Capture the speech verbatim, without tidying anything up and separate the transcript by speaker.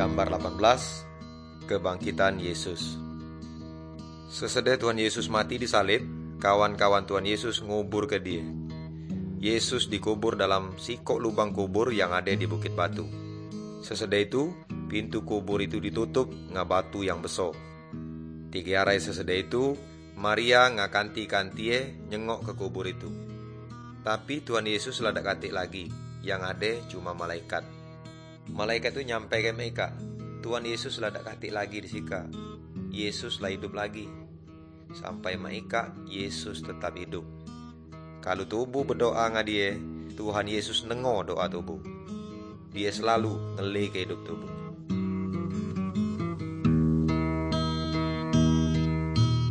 Speaker 1: Gambar delapan belas, Kebangkitan Yesus. Sesudah Tuhan Yesus mati disalib, kawan-kawan Tuhan Yesus ngubur ke dia. Yesus dikubur dalam sikok lubang kubur yang ada di Bukit Batu. Sesudah itu, pintu kubur itu ditutup ngah batu yang besar. Tiga hari sesudah itu, Maria ngakanti-kantie nyengok ke kubur itu. Tapi Tuhan Yesus lah dak katik lagi, yang ada cuma malaikat. Malaikat itu nyampe ke mereka, Tuhan Yesus lah dak katik lagi di sika. Yesus lah hidup lagi. Sampai mereka, Yesus tetap hidup. Kalau tubuh berdoa ngah dia, Tuhan Yesus nengo doa tubuh. Dia selalu ngeli ke hidup tubuh.